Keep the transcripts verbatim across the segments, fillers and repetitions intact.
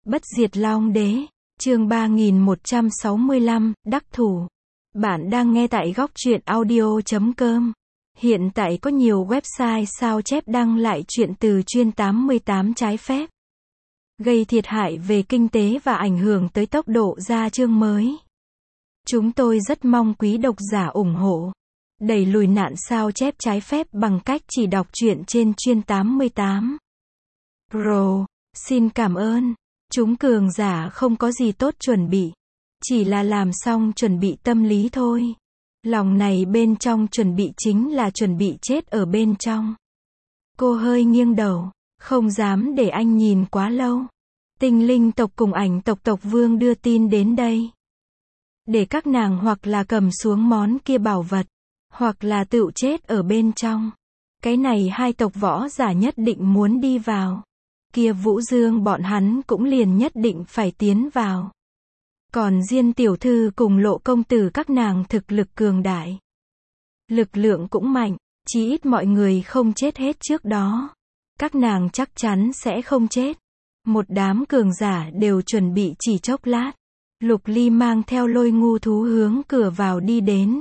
Bất diệt Long Đế, chương ba nghìn một trăm sáu mươi lăm, đắc thủ. Bạn đang nghe tại góc truyện audio chấm com. Hiện tại có nhiều website sao chép đăng lại truyện từ chuyên tám mươi tám trái phép, gây thiệt hại về kinh tế và ảnh hưởng tới tốc độ ra chương mới. Chúng tôi rất mong quý độc giả ủng hộ, đẩy lùi nạn sao chép trái phép bằng cách chỉ đọc truyện trên chuyên tám mươi tám. Pro, xin cảm ơn. Chúng cường giả không có gì tốt chuẩn bị, chỉ là làm xong chuẩn bị tâm lý thôi. Lòng này bên trong chuẩn bị chính là chuẩn bị chết ở bên trong. Cô hơi nghiêng đầu, không dám để anh nhìn quá lâu. Tinh linh tộc cùng ảnh tộc tộc vương đưa tin đến đây, để các nàng hoặc là cầm xuống món kia bảo vật, hoặc là tự chết ở bên trong. Cái này hai tộc võ giả nhất định muốn đi vào. Kia Vũ Dương bọn hắn cũng liền nhất định phải tiến vào. Còn Diên tiểu thư cùng Lộ công tử các nàng thực lực cường đại, lực lượng cũng mạnh, chí ít mọi người không chết hết trước đó. Các nàng chắc chắn sẽ không chết. Một đám cường giả đều chuẩn bị chỉ chốc lát. Lục Ly mang theo Lôi ngu thú hướng cửa vào đi đến.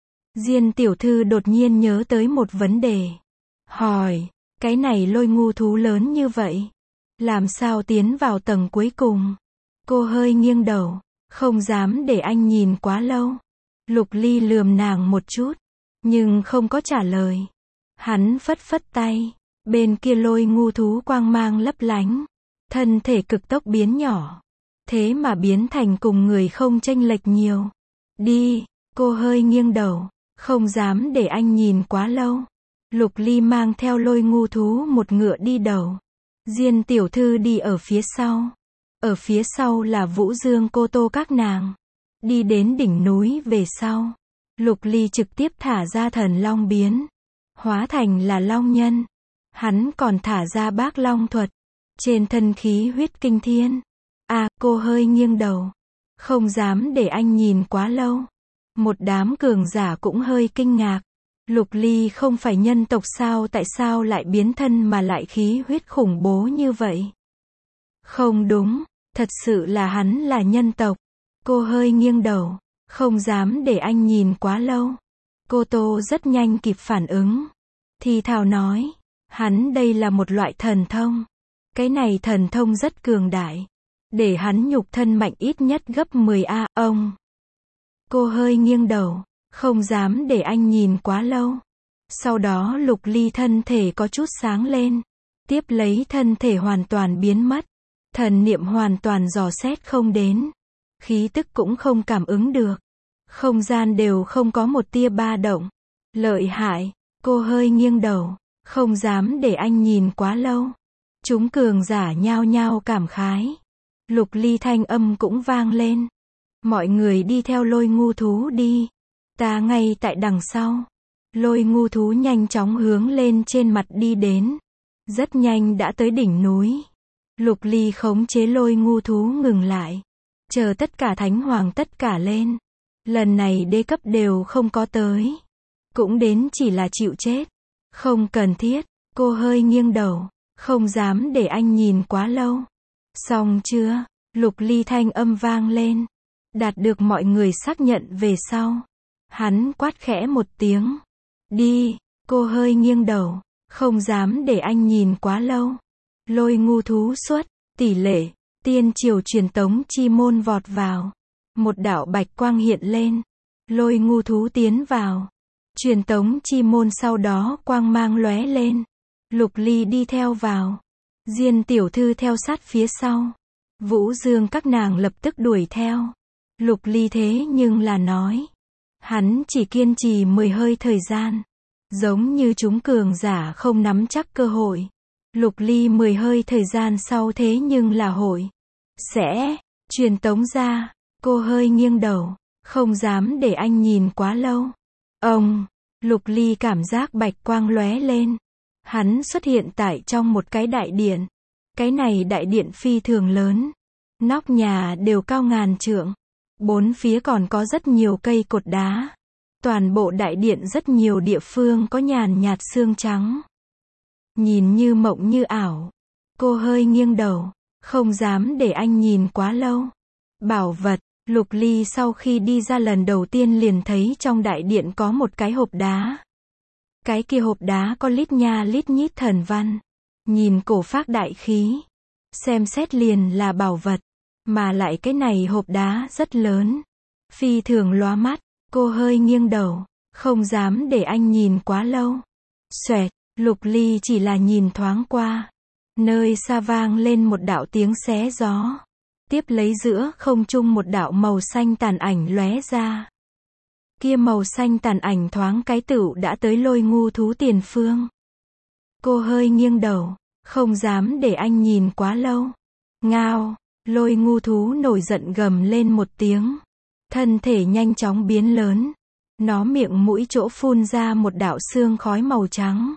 Diên tiểu thư đột nhiên nhớ tới một vấn đề. Hỏi, cái này Lôi ngu thú lớn như vậy, làm sao tiến vào tầng cuối cùng? Cô hơi nghiêng đầu, không dám để anh nhìn quá lâu. Lục Ly lườm nàng một chút, nhưng không có trả lời. Hắn phất phất tay, bên kia Lôi ngu thú quang mang lấp lánh, thân thể cực tốc biến nhỏ, thế mà biến thành cùng người không chênh lệch nhiều. Đi, cô hơi nghiêng đầu, không dám để anh nhìn quá lâu. Lục Ly mang theo Lôi ngu thú một ngựa đi đầu. Diên tiểu thư đi ở phía sau. Ở phía sau là Vũ Dương cô tô các nàng. Đi đến đỉnh núi về sau, Lục Ly trực tiếp thả ra thần long biến, hóa thành là long nhân. Hắn còn thả ra bác long thuật, trên thân khí huyết kinh thiên. À, cô hơi nghiêng đầu, không dám để anh nhìn quá lâu. Một đám cường giả cũng hơi kinh ngạc. Lục Ly không phải nhân tộc sao, tại sao lại biến thân mà lại khí huyết khủng bố như vậy? Không đúng, thật sự là hắn là nhân tộc. Cô hơi nghiêng đầu, không dám để anh nhìn quá lâu. Cô Tô rất nhanh kịp phản ứng, thì thào nói, hắn đây là một loại thần thông. Cái này thần thông rất cường đại, để hắn nhục thân mạnh ít nhất gấp mười a, ông. Cô hơi nghiêng đầu, không dám để anh nhìn quá lâu. Sau đó Lục Ly thân thể có chút sáng lên, tiếp lấy thân thể hoàn toàn biến mất. Thần niệm hoàn toàn dò xét không đến, khí tức cũng không cảm ứng được, không gian đều không có một tia ba động. Lợi hại. Cô hơi nghiêng đầu, không dám để anh nhìn quá lâu. Chúng cường giả nhao nhao cảm khái. Lục Ly thanh âm cũng vang lên, mọi người đi theo Lôi ngu thú đi, ta ngay tại đằng sau. Lôi ngu thú nhanh chóng hướng lên trên mặt đi đến, rất nhanh đã tới đỉnh núi. Lục Ly khống chế Lôi ngu thú ngừng lại, chờ tất cả thánh hoàng tất cả lên. Lần này đế cấp đều không có tới, cũng đến chỉ là chịu chết. Không cần thiết. Cô hơi nghiêng đầu, không dám để anh nhìn quá lâu. Xong chưa? Lục Ly thanh âm vang lên, đạt được mọi người xác nhận về sau, hắn quát khẽ một tiếng, đi. Cô hơi nghiêng đầu, không dám để anh nhìn quá lâu. Lôi ngu thú xuất, tỷ lệ, tiên triều truyền tống chi môn vọt vào. Một đạo bạch quang hiện lên, Lôi ngu thú tiến vào. Truyền tống chi môn sau đó quang mang lóe lên. Lục Ly đi theo vào. Diên tiểu thư theo sát phía sau. Vũ Dương các nàng lập tức đuổi theo. Lục Ly thế nhưng là nói, hắn chỉ kiên trì mười hơi thời gian, giống như chúng cường giả không nắm chắc cơ hội. Lục Ly mười hơi thời gian sau thế nhưng là hội sẽ truyền tống ra. Cô hơi nghiêng đầu, không dám để anh nhìn quá lâu. Ông, Lục Ly cảm giác bạch quang lóe lên. Hắn xuất hiện tại trong một cái đại điện. Cái này đại điện phi thường lớn, nóc nhà đều cao ngàn trượng, bốn phía còn có rất nhiều cây cột đá. Toàn bộ đại điện rất nhiều địa phương có nhàn nhạt sương trắng, nhìn như mộng như ảo. Cô hơi nghiêng đầu, Không dám để anh nhìn quá lâu. Bảo vật. Lục Ly sau khi đi ra lần đầu tiên liền thấy trong đại điện có một cái hộp đá. Cái kia hộp đá có lít nha lít nhít thần văn. Nhìn cổ phác đại khí. Xem xét liền là bảo vật. Mà lại cái này hộp đá rất lớn. Phi thường lóa mắt. Cô hơi nghiêng đầu. Không dám để anh nhìn quá lâu. Xoẹt. Lục Ly chỉ là nhìn thoáng qua. Nơi xa vang lên một đạo tiếng xé gió. Tiếp lấy giữa không trung một đạo màu xanh tàn ảnh lóe ra. Kia màu xanh tàn ảnh thoáng cái tựu đã tới Lôi Ngu Thú tiền phương. Cô hơi nghiêng đầu, không dám để anh nhìn quá lâu. Ngao, Lôi Ngu Thú nổi giận gầm lên một tiếng. Thân thể nhanh chóng biến lớn. Nó miệng mũi chỗ phun ra một đạo xương khói màu trắng.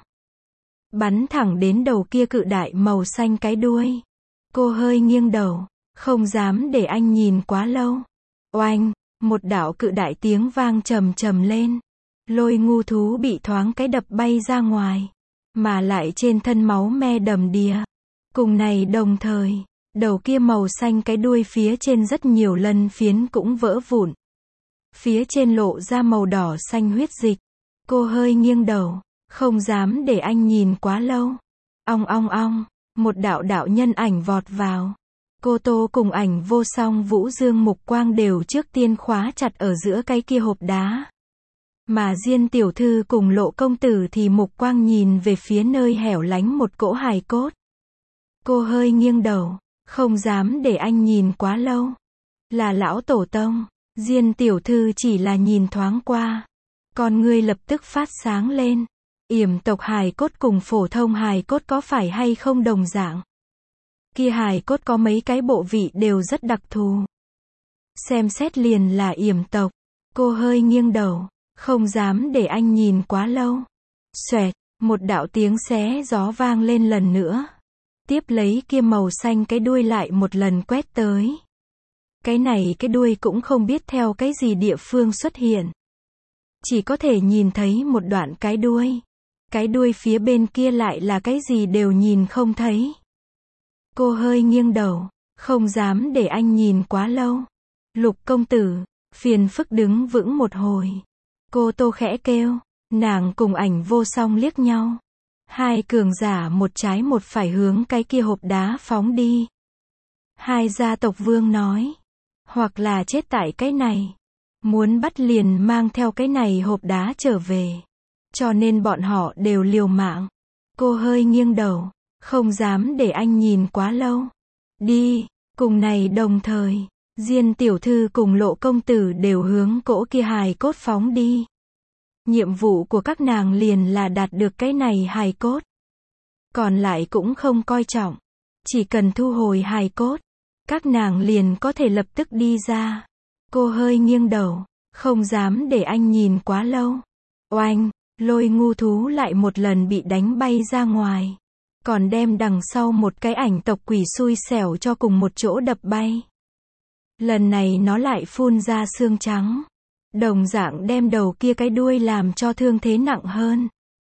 Bắn thẳng đến đầu kia cự đại màu xanh cái đuôi. Cô hơi nghiêng đầu. Không dám để anh nhìn quá lâu. Oanh, một đạo cự đại tiếng vang trầm trầm lên. Lôi Ngu Thú bị thoáng cái đập bay ra ngoài. Mà lại trên thân máu me đầm đìa. Cùng này đồng thời, đầu kia màu xanh cái đuôi phía trên rất nhiều lân phiến cũng vỡ vụn. Phía trên lộ ra màu đỏ xanh huyết dịch. Cô hơi nghiêng đầu, không dám để anh nhìn quá lâu. Ong ong ong, một đạo đạo nhân ảnh vọt vào. Cô Tô cùng Ảnh Vô Song Vũ Dương mục quang đều trước tiên khóa chặt ở giữa cái kia hộp đá. Mà Diên tiểu thư cùng Lộ công tử thì mục quang nhìn về phía nơi hẻo lánh một cỗ hài cốt. Cô hơi nghiêng đầu, không dám để anh nhìn quá lâu. Là lão tổ tông. Diên tiểu thư chỉ là nhìn thoáng qua. Con ngươi lập tức phát sáng lên. Yểm tộc hài cốt cùng phổ thông hài cốt có phải hay không đồng dạng? Kia hài cốt có mấy cái bộ vị đều rất đặc thù. Xem xét liền là yểm tộc. Cô hơi nghiêng đầu, không dám để anh nhìn quá lâu. Xoẹt, một đạo tiếng xé gió vang lên lần nữa. Tiếp lấy kia màu xanh cái đuôi lại một lần quét tới. Cái này cái đuôi cũng không biết theo cái gì địa phương xuất hiện. Chỉ có thể nhìn thấy một đoạn cái đuôi. Cái đuôi phía bên kia lại là cái gì đều nhìn không thấy. Cô hơi nghiêng đầu, không dám để anh nhìn quá lâu. Lục công tử, phiền phức đứng vững một hồi. Cô Tô khẽ kêu, nàng cùng Ảnh Vô Song liếc nhau. Hai cường giả một trái một phải hướng cái kia hộp đá phóng đi. Hai gia tộc vương nói, hoặc là chết tại cái này. Muốn bắt liền mang theo cái này hộp đá trở về. Cho nên bọn họ đều liều mạng. Cô hơi nghiêng đầu, không dám để anh nhìn quá lâu. Đi, cùng này đồng thời, Diên tiểu thư cùng Lộ công tử đều hướng cỗ kia hài cốt phóng đi. Nhiệm vụ của các nàng liền là đạt được cái này hài cốt. Còn lại cũng không coi trọng. Chỉ cần thu hồi hài cốt, các nàng liền có thể lập tức đi ra. Cô hơi nghiêng đầu, không dám để anh nhìn quá lâu. Oanh, Lôi Ngu Thú lại một lần bị đánh bay ra ngoài. Còn đem đằng sau một cái ảnh tộc quỷ xui xẻo cho cùng một chỗ đập bay. Lần này nó lại phun ra xương trắng. Đồng dạng đem đầu kia cái đuôi làm cho thương thế nặng hơn.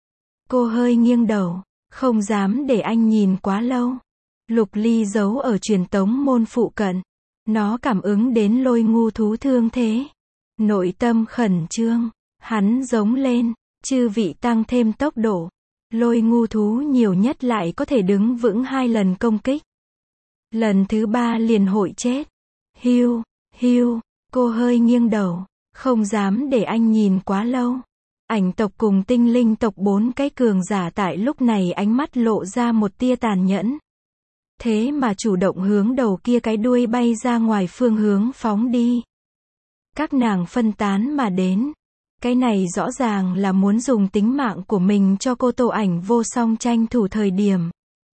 Cô hơi nghiêng đầu, không dám để anh nhìn quá lâu. Lục Ly giấu ở truyền tống môn phụ cận. Nó cảm ứng đến Lôi Ngu Thú thương thế. Nội tâm khẩn trương. Hắn giống lên, chư vị tăng thêm tốc độ. Lôi Ngu Thú nhiều nhất lại có thể đứng vững hai lần công kích. Lần thứ ba liền hội chết. Hiu, hiu, cô hơi nghiêng đầu, không dám để anh nhìn quá lâu. Ảnh tộc cùng tinh linh tộc bốn cái cường giả tại lúc này ánh mắt lộ ra một tia tàn nhẫn. Thế mà chủ động hướng đầu kia cái đuôi bay ra ngoài phương hướng phóng đi. Các nàng phân tán mà đến. Cái này rõ ràng là muốn dùng tính mạng của mình cho cô Tô Ảnh Vô Song tranh thủ thời điểm.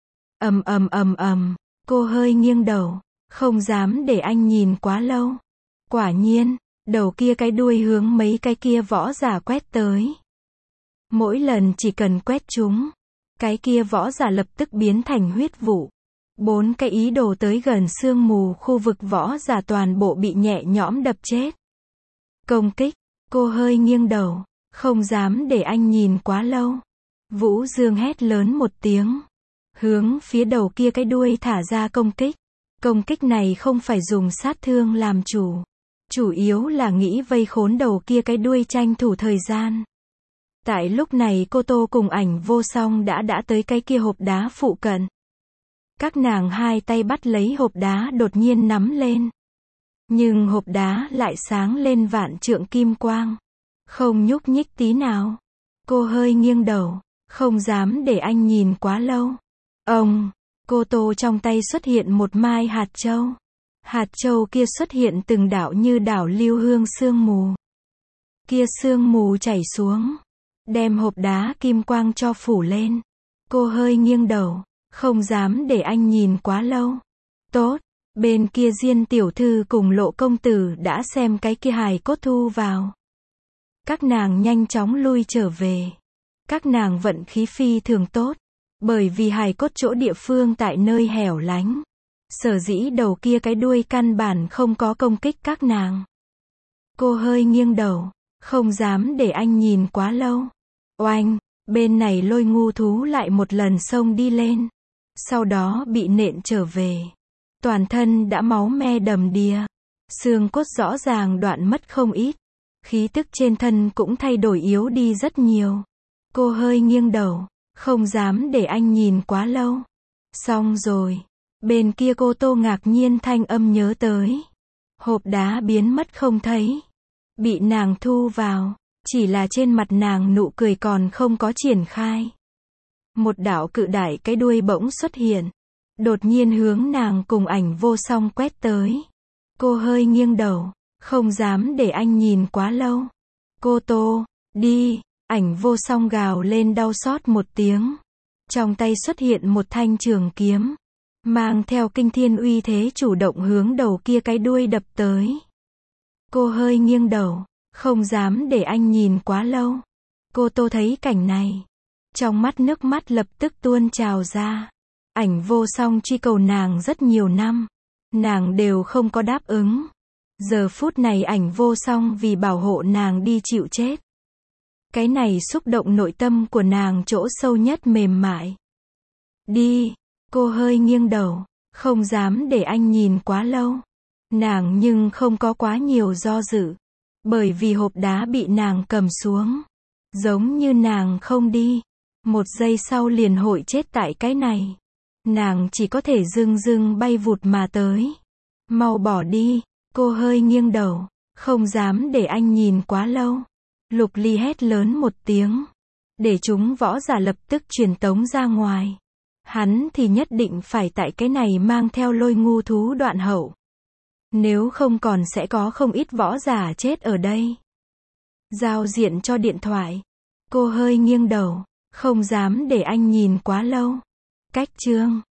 Ầm ầm ầm ầm, cô hơi nghiêng đầu, không dám để anh nhìn quá lâu. Quả nhiên, đầu kia cái đuôi hướng mấy cái kia võ giả quét tới. Mỗi lần chỉ cần quét chúng, cái kia võ giả lập tức biến thành huyết vụ. Bốn cái ý đồ tới gần sương mù khu vực võ giả toàn bộ bị nhẹ nhõm đập chết. Công kích, cô hơi nghiêng đầu, không dám để anh nhìn quá lâu. Vũ Dương hét lớn một tiếng, hướng phía đầu kia cái đuôi thả ra công kích. Công kích này không phải dùng sát thương làm chủ. Chủ yếu là nghĩ vây khốn đầu kia cái đuôi tranh thủ thời gian. Tại lúc này cô Tô cùng Ảnh Vô Song đã đã tới cái kia hộp đá phụ cận. Các nàng hai tay bắt lấy hộp đá đột nhiên nắm lên. Nhưng hộp đá lại sáng lên vạn trượng kim quang. Không nhúc nhích tí nào. Cô hơi nghiêng đầu, không dám để anh nhìn quá lâu. Ông, cô Tô trong tay xuất hiện một mai hạt châu. Hạt châu kia xuất hiện từng đảo như đảo lưu hương sương mù. Kia sương mù chảy xuống, đem hộp đá kim quang cho phủ lên. Cô hơi nghiêng đầu, không dám để anh nhìn quá lâu. Tốt, bên kia Diên tiểu thư cùng Lộ công tử đã xem cái kia hài cốt thu vào. Các nàng nhanh chóng lui trở về. Các nàng vận khí phi thường tốt, bởi vì hài cốt chỗ địa phương tại nơi hẻo lánh. Sở dĩ đầu kia cái đuôi căn bản không có công kích các nàng. Cô hơi nghiêng đầu, không dám để anh nhìn quá lâu. Oanh, bên này Lôi ngu thú lại một lần xông đi lên. Sau đó bị nện trở về. Toàn thân đã máu me đầm đìa. Xương cốt rõ ràng đoạn mất không ít. Khí tức trên thân cũng thay đổi yếu đi rất nhiều. Cô hơi nghiêng đầu, không dám để anh nhìn quá lâu. Xong rồi. Bên kia cô Tô ngạc nhiên thanh âm nhớ tới. Hộp đá biến mất không thấy. Bị nàng thu vào. Chỉ là trên mặt nàng nụ cười còn không có triển khai. Một đạo cự đại cái đuôi bỗng xuất hiện. Đột nhiên hướng nàng cùng Ảnh Vô Song quét tới. Cô hơi nghiêng đầu, không dám để anh nhìn quá lâu. Cô Tô, đi, Ảnh Vô Song gào lên đau xót một tiếng. Trong tay xuất hiện một thanh trường kiếm. Mang theo kinh thiên uy thế chủ động hướng đầu kia cái đuôi đập tới. Cô hơi nghiêng đầu, không dám để anh nhìn quá lâu. Cô Tô thấy cảnh này. Trong mắt nước mắt lập tức tuôn trào ra. Ảnh Vô Song truy cầu nàng rất nhiều năm. Nàng đều không có đáp ứng. Giờ phút này Ảnh Vô Song vì bảo hộ nàng đi chịu chết. Cái này xúc động nội tâm của nàng chỗ sâu nhất mềm mại. Đi, cô hơi nghiêng đầu, không dám để anh nhìn quá lâu. Nàng nhưng không có quá nhiều do dự. Bởi vì hộp đá bị nàng cầm xuống. Giống như nàng không đi. Một giây sau liền hội chết tại cái này. Nàng chỉ có thể dưng dưng bay vụt mà tới. Mau bỏ đi, cô hơi nghiêng đầu, không dám để anh nhìn quá lâu. Lục Ly hét lớn một tiếng. Để chúng võ giả lập tức truyền tống ra ngoài. Hắn thì nhất định phải tại cái này mang theo Lôi ngu thú đoạn hậu. Nếu không còn sẽ có không ít võ giả chết ở đây. Giao diện cho điện thoại. Cô hơi nghiêng đầu, không dám để anh nhìn quá lâu. Cách chương